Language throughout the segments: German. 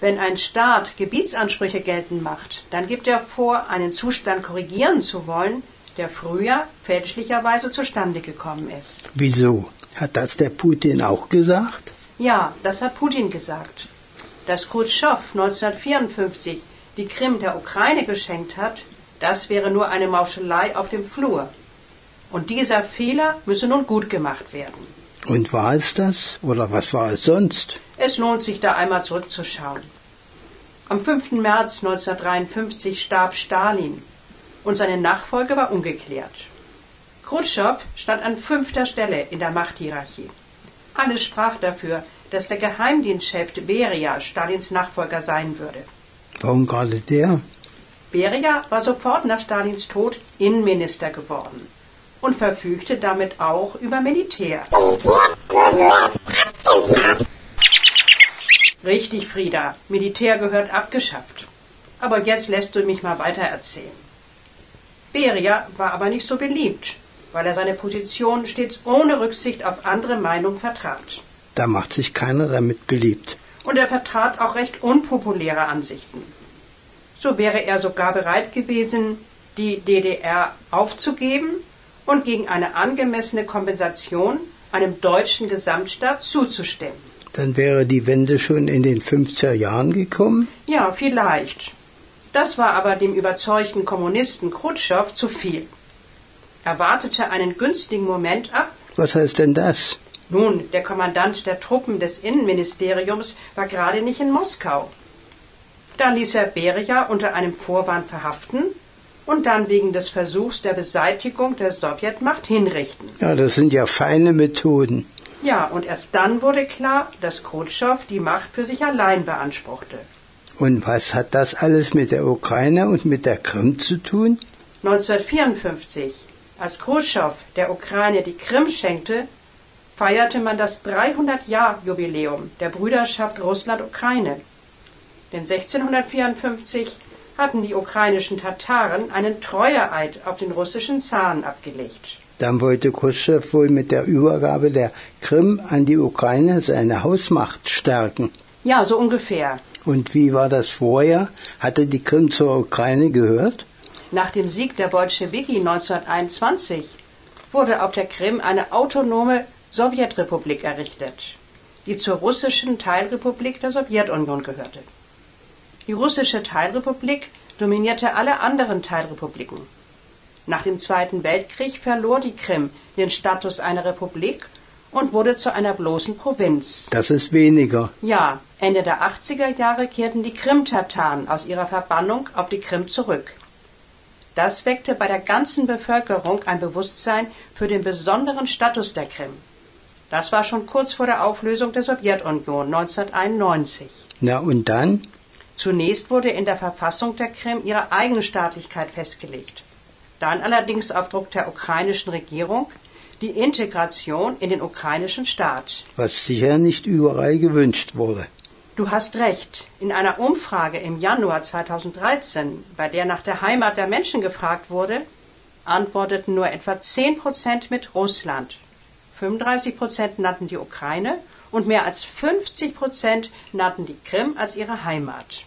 Wenn ein Staat Gebietsansprüche geltend macht, dann gibt er vor, einen Zustand korrigieren zu wollen, der früher fälschlicherweise zustande gekommen ist. Wieso? Hat das der Putin auch gesagt? Ja, das hat Putin gesagt. Dass Khrushchev 1954 die Krim der Ukraine geschenkt hat, das wäre nur eine Mauschelei auf dem Flur. Und dieser Fehler müsse nun gut gemacht werden. Und war es das? Oder was war es sonst? Es lohnt sich, da einmal zurückzuschauen. Am 5. März 1953 starb Stalin und seine Nachfolge war ungeklärt. Khrushchev stand an 5. Stelle in der Machthierarchie. Alles sprach dafür, dass der Geheimdienstchef Beria Stalins Nachfolger sein würde. Warum gerade der? Beria war sofort nach Stalins Tod Innenminister geworden und verfügte damit auch über Militär. Richtig, Frieda, Militär gehört abgeschafft. Aber jetzt lässt du mich mal weitererzählen. Beria war aber nicht so beliebt, weil er seine Position stets ohne Rücksicht auf andere Meinungen vertrat. Da macht sich keiner damit beliebt. Und er vertrat auch recht unpopuläre Ansichten. So wäre er sogar bereit gewesen, die DDR aufzugeben und gegen eine angemessene Kompensation einem deutschen Gesamtstaat zuzustimmen. Dann wäre die Wende schon in den 50er Jahren gekommen? Ja, vielleicht. Das war aber dem überzeugten Kommunisten Khrushchev zu viel. Er wartete einen günstigen Moment ab. Was heißt denn das? Nun, der Kommandant der Truppen des Innenministeriums war gerade nicht in Moskau. Da ließ er Beria unter einem Vorwand verhaften und dann wegen des Versuchs der Beseitigung der Sowjetmacht hinrichten. Ja, das sind ja feine Methoden. Ja, und erst dann wurde klar, dass Khrushchev die Macht für sich allein beanspruchte. Und was hat das alles mit der Ukraine und mit der Krim zu tun? 1954, als Khrushchev der Ukraine die Krim schenkte, feierte man das 300-Jahr-Jubiläum der Brüderschaft Russland-Ukraine. Denn 1654 hatten die ukrainischen Tataren einen Treueeid auf den russischen Zaren abgelegt. Dann wollte Khrushchev wohl mit der Übergabe der Krim an die Ukraine seine Hausmacht stärken. Ja, so ungefähr. Und wie war das vorher? Hatte die Krim zur Ukraine gehört? Nach dem Sieg der Bolschewiki 1921 wurde auf der Krim eine autonome Sowjetrepublik errichtet, die zur russischen Teilrepublik der Sowjetunion gehörte. Die russische Teilrepublik dominierte alle anderen Teilrepubliken. Nach dem Zweiten Weltkrieg verlor die Krim den Status einer Republik und wurde zu einer bloßen Provinz. Das ist weniger. Ja, Ende der 80er Jahre kehrten die Krim-Tataren aus ihrer Verbannung auf die Krim zurück. Das weckte bei der ganzen Bevölkerung ein Bewusstsein für den besonderen Status der Krim. Das war schon kurz vor der Auflösung der Sowjetunion 1991. Na und dann? Zunächst wurde in der Verfassung der Krim ihre Eigenstaatlichkeit festgelegt. Dann allerdings auf Druck der ukrainischen Regierung die Integration in den ukrainischen Staat. Was sicher nicht überall gewünscht wurde. Du hast recht. In einer Umfrage im Januar 2013, bei der nach der Heimat der Menschen gefragt wurde, antworteten nur etwa 10% mit Russland. 35% nannten die Ukraine und mehr als 50% nannten die Krim als ihre Heimat.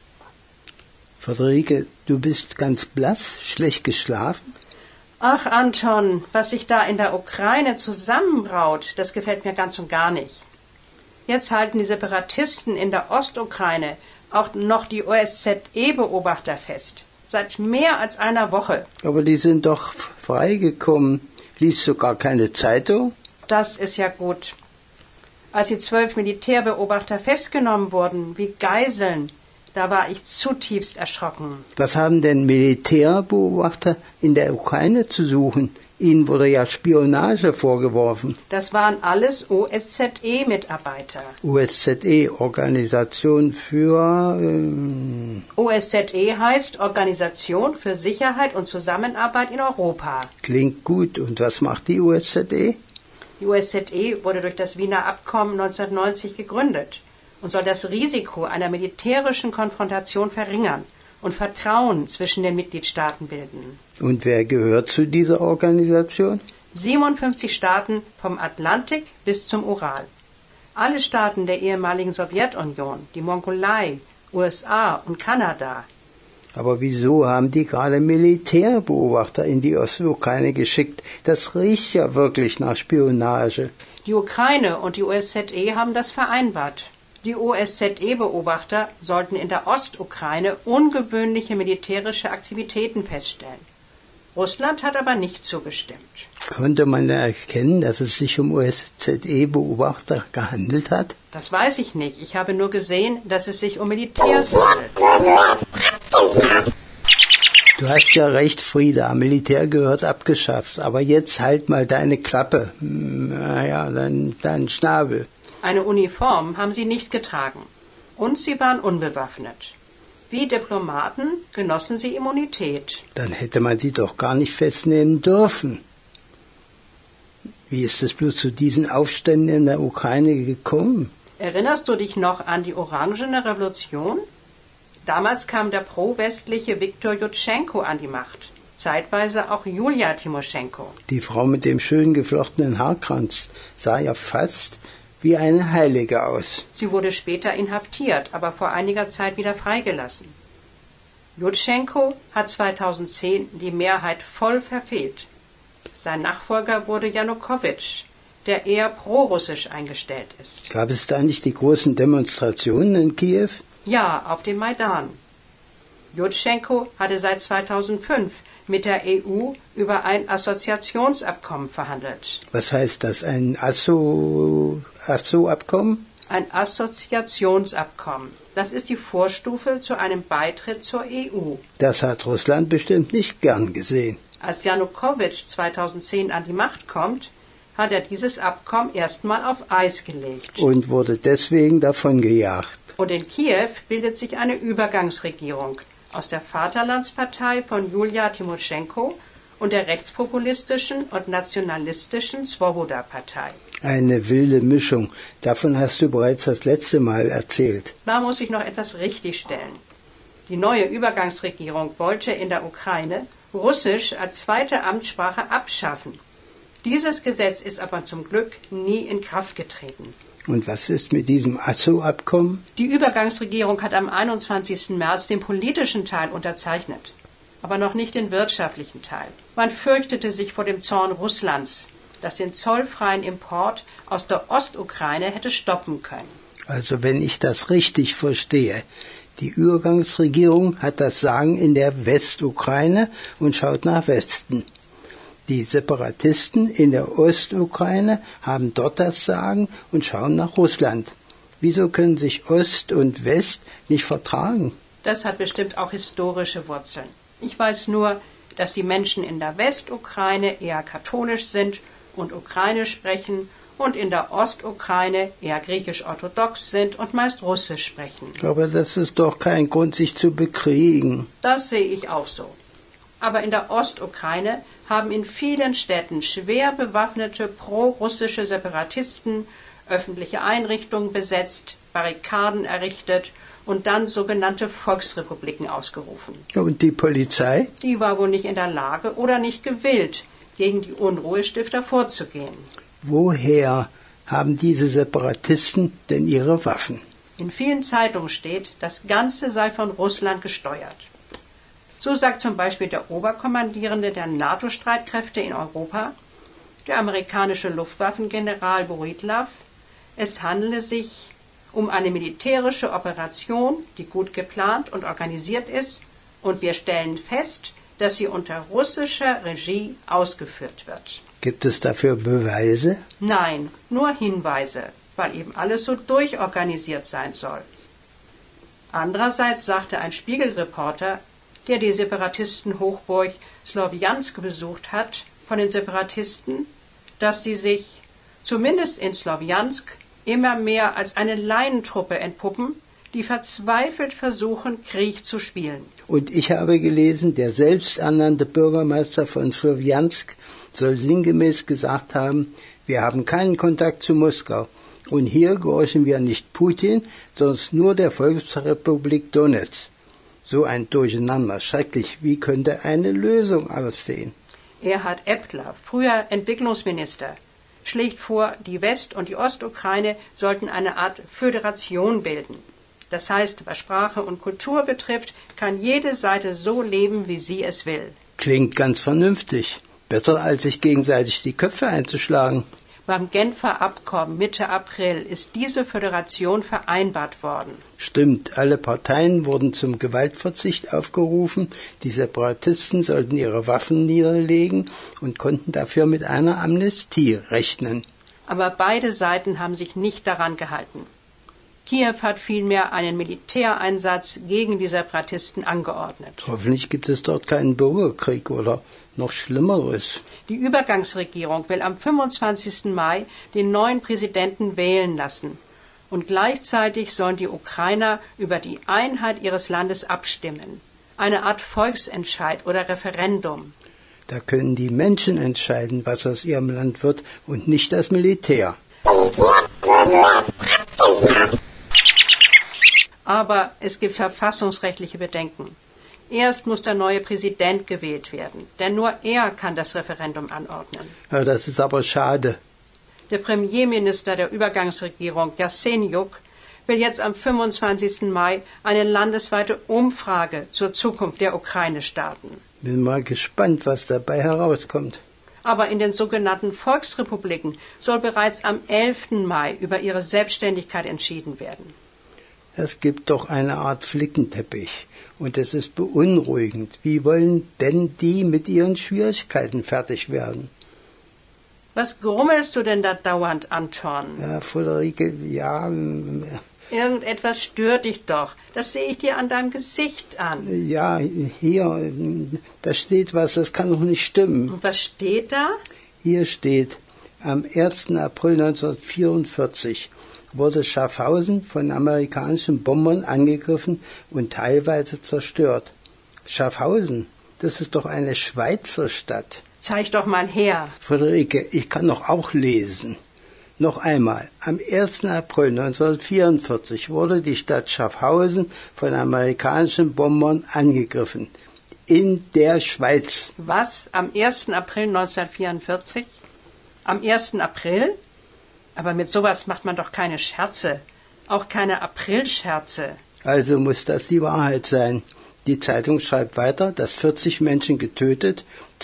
Friederike, du bist ganz blass, schlecht geschlafen? Ach, Anton, was sich da in der Ukraine zusammenbraut, das gefällt mir ganz und gar nicht. Jetzt halten die Separatisten in der Ostukraine auch noch die OSZE-Beobachter fest. Seit mehr als einer Woche. Aber die sind doch freigekommen. Liest du gar keine Zeitung? Das ist ja gut. Als die 12 Militärbeobachter festgenommen wurden, wie Geiseln, da war ich zutiefst erschrocken. Was haben denn Militärbeobachter in der Ukraine zu suchen? Ihnen wurde ja Spionage vorgeworfen. Das waren alles OSZE-Mitarbeiter. OSZE, Organisation für... OSZE heißt Organisation für Sicherheit und Zusammenarbeit in Europa. Klingt gut. Und was macht die OSZE? Die OSZE wurde durch das Wiener Abkommen 1990 gegründet und soll das Risiko einer militärischen Konfrontation verringern und Vertrauen zwischen den Mitgliedstaaten bilden. Und wer gehört zu dieser Organisation? 57 Staaten vom Atlantik bis zum Ural. Alle Staaten der ehemaligen Sowjetunion, die Mongolei, USA und Kanada. Aber wieso haben die gerade Militärbeobachter in die Ostukraine geschickt? Das riecht ja wirklich nach Spionage. Die Ukraine und die OSZE haben das vereinbart. Die OSZE-Beobachter sollten in der Ostukraine ungewöhnliche militärische Aktivitäten feststellen. Russland hat aber nicht zugestimmt. Konnte man erkennen, dass es sich um OSZE-Beobachter gehandelt hat? Das weiß ich nicht. Ich habe nur gesehen, dass es sich um Militärs handelt. Du hast ja recht, Frieda. Militär gehört abgeschafft. Aber jetzt halt mal deine Klappe. Naja, deinen Schnabel. Eine Uniform haben sie nicht getragen. Und sie waren unbewaffnet. Wie Diplomaten genossen sie Immunität. Dann hätte man sie doch gar nicht festnehmen dürfen. Wie ist es bloß zu diesen Aufständen in der Ukraine gekommen? Erinnerst du dich noch an die Orangene Revolution? Damals kam der pro-westliche Viktor Jutschenko an die Macht. Zeitweise auch Julia Timoschenko. Die Frau mit dem schön geflochtenen Haarkranz sah ja fast wie eine Heilige aus. Sie wurde später inhaftiert, aber vor einiger Zeit wieder freigelassen. Jutschenko hat 2010 die Mehrheit voll verfehlt. Sein Nachfolger wurde Janukowitsch, der eher prorussisch eingestellt ist. Gab es da nicht die großen Demonstrationen in Kiew? Ja, auf dem Maidan. Jutschenko hatte seit 2005 mit der EU über ein Assoziationsabkommen verhandelt. Was heißt das? Ein Abkommen? Ein Assoziationsabkommen. Das ist die Vorstufe zu einem Beitritt zur EU. Das hat Russland bestimmt nicht gern gesehen. Als Janukowitsch 2010 an die Macht kommt, hat er dieses Abkommen erstmal auf Eis gelegt. Und wurde deswegen davon gejagt. Und in Kiew bildet sich eine Übergangsregierung aus der Vaterlandspartei von Julia Timoschenko und der rechtspopulistischen und nationalistischen Swoboda-Partei. Eine wilde Mischung. Davon hast du bereits das letzte Mal erzählt. Da muss ich noch etwas richtigstellen. Die neue Übergangsregierung wollte in der Ukraine Russisch als zweite Amtssprache abschaffen. Dieses Gesetz ist aber zum Glück nie in Kraft getreten. Und was ist mit diesem Asso-Abkommen? Die Übergangsregierung hat am 21. März den politischen Teil unterzeichnet, aber noch nicht den wirtschaftlichen Teil. Man fürchtete sich vor dem Zorn Russlands, das den zollfreien Import aus der Ostukraine hätte stoppen können. Also wenn ich das richtig verstehe, die Übergangsregierung hat das Sagen in der Westukraine und schaut nach Westen. Die Separatisten in der Ostukraine haben dort das Sagen und schauen nach Russland. Wieso können sich Ost und West nicht vertragen? Das hat bestimmt auch historische Wurzeln. Ich weiß nur, dass die Menschen in der Westukraine eher katholisch sind und Ukrainisch sprechen und in der Ostukraine eher griechisch-orthodox sind und meist Russisch sprechen. Aber das ist doch kein Grund, sich zu bekriegen. Das sehe ich auch so. Aber in der Ostukraine haben in vielen Städten schwer bewaffnete pro-russische Separatisten öffentliche Einrichtungen besetzt, Barrikaden errichtet und dann sogenannte Volksrepubliken ausgerufen. Und die Polizei? Die war wohl nicht in der Lage oder nicht gewillt, gegen die Unruhestifter vorzugehen. Woher haben diese Separatisten denn ihre Waffen? In vielen Zeitungen steht, das Ganze sei von Russland gesteuert. So sagt zum Beispiel der Oberkommandierende der NATO-Streitkräfte in Europa, der amerikanische Luftwaffengeneral Boridlov, es handele sich um eine militärische Operation, die gut geplant und organisiert ist, und wir stellen fest, dass sie unter russischer Regie ausgeführt wird. Gibt es dafür Beweise? Nein, nur Hinweise, weil eben alles so durchorganisiert sein soll. Andererseits sagte ein Spiegelreporter, der die Separatistenhochburg Slowjansk besucht hat, von den Separatisten, dass sie sich, zumindest in Slowjansk, immer mehr als eine Laientruppe entpuppen, die verzweifelt versuchen, Krieg zu spielen. Und ich habe gelesen, der selbsternannte Bürgermeister von Slowjansk soll sinngemäß gesagt haben, wir haben keinen Kontakt zu Moskau. Und hier gehorchen wir nicht Putin, sondern nur der Volksrepublik Donetsk. So ein Durcheinander, schrecklich. Wie könnte eine Lösung aussehen? Erhard Epler, früher Entwicklungsminister, schlägt vor, die West- und die Ostukraine sollten eine Art Föderation bilden. Das heißt, was Sprache und Kultur betrifft, kann jede Seite so leben, wie sie es will. Klingt ganz vernünftig. Besser, als sich gegenseitig die Köpfe einzuschlagen. Beim Genfer Abkommen Mitte April ist diese Föderation vereinbart worden. Stimmt, alle Parteien wurden zum Gewaltverzicht aufgerufen, die Separatisten sollten ihre Waffen niederlegen und konnten dafür mit einer Amnestie rechnen. Aber beide Seiten haben sich nicht daran gehalten. Kiew hat vielmehr einen Militäreinsatz gegen die Separatisten angeordnet. Hoffentlich gibt es dort keinen Bürgerkrieg oder noch Schlimmeres. Die Übergangsregierung will am 25. Mai den neuen Präsidenten wählen lassen. Und gleichzeitig sollen die Ukrainer über die Einheit ihres Landes abstimmen. Eine Art Volksentscheid oder Referendum. Da können die Menschen entscheiden, was aus ihrem Land wird und nicht das Militär. Aber es gibt verfassungsrechtliche Bedenken. Erst muss der neue Präsident gewählt werden, denn nur er kann das Referendum anordnen. Ja, das ist aber schade. Der Premierminister der Übergangsregierung, Jasenjuk, will jetzt am 25. Mai eine landesweite Umfrage zur Zukunft der Ukraine starten. Bin mal gespannt, was dabei herauskommt. Aber in den sogenannten Volksrepubliken soll bereits am 11. Mai über ihre Selbstständigkeit entschieden werden. Es gibt doch eine Art Flickenteppich. Und es ist beunruhigend. Wie wollen denn die mit ihren Schwierigkeiten fertig werden? Was grummelst du denn da dauernd, Anton? Ja, Friederike, ja. Irgendetwas stört dich doch. Das sehe ich dir an deinem Gesicht an. Ja, hier, da steht was, das kann doch nicht stimmen. Und was steht da? Hier steht, am 1. April 1944 wurde Schaffhausen von amerikanischen Bombern angegriffen und teilweise zerstört. Schaffhausen, das ist doch eine Schweizer Stadt. Zeig doch mal her. Friederike, ich kann doch auch lesen. Noch einmal, am 1. April 1944 wurde die Stadt Schaffhausen von amerikanischen Bombern angegriffen. In der Schweiz. Was? Am 1. April 1944? Am 1. April? Aber mit sowas macht man doch keine Scherze. Auch keine Aprilscherze. Also muss das die Wahrheit sein. Die Zeitung schreibt weiter, dass 40 Menschen getötet,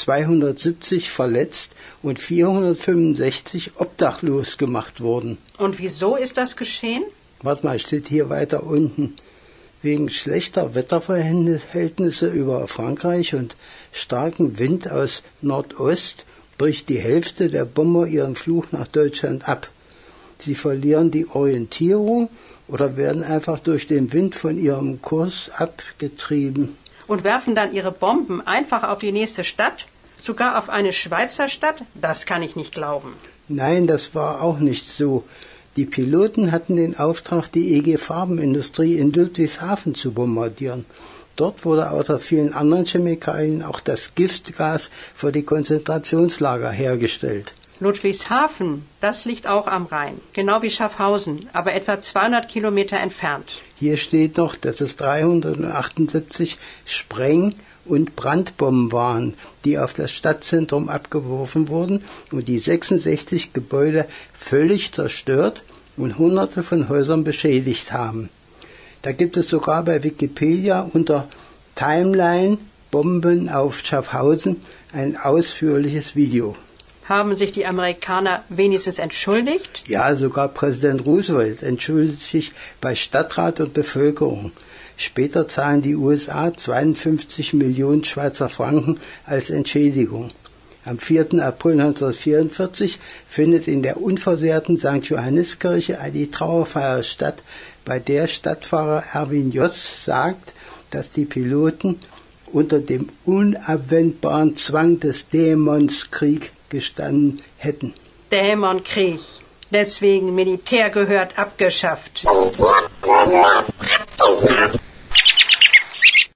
270 verletzt und 465 obdachlos gemacht wurden. Und wieso ist das geschehen? Warte mal, steht hier weiter unten. Wegen schlechter Wetterverhältnisse über Frankreich und starkem Wind aus Nordost bricht die Hälfte der Bomber ihren Flug nach Deutschland ab. Sie verlieren die Orientierung oder werden einfach durch den Wind von ihrem Kurs abgetrieben. Und werfen dann ihre Bomben einfach auf die nächste Stadt? Sogar auf eine Schweizer Stadt? Das kann ich nicht glauben. Nein, das war auch nicht so. Die Piloten hatten den Auftrag, die EG Farbenindustrie in Ludwigshafen zu bombardieren. Dort wurde außer vielen anderen Chemikalien auch das Giftgas für die Konzentrationslager hergestellt. Ludwigshafen, das liegt auch am Rhein, genau wie Schaffhausen, aber etwa 200 Kilometer entfernt. Hier steht noch, dass es 378 Spreng- und Brandbomben waren, die auf das Stadtzentrum abgeworfen wurden und die 66 Gebäude völlig zerstört und Hunderte von Häusern beschädigt haben. Da gibt es sogar bei Wikipedia unter Timeline Bomben auf Schaffhausen ein ausführliches Video. Haben sich die Amerikaner wenigstens entschuldigt? Ja, sogar Präsident Roosevelt entschuldigt sich bei Stadtrat und Bevölkerung. Später zahlen die USA 52 Millionen Schweizer Franken als Entschädigung. Am 4. April 1944 findet in der unversehrten St. Johanniskirche die Trauerfeier statt, bei der Stadtpfarrer Erwin Joss sagt, dass die Piloten unter dem unabwendbaren Zwang des Dämonskrieg gestanden hätten. Dämonkrieg. Deswegen Militär gehört abgeschafft.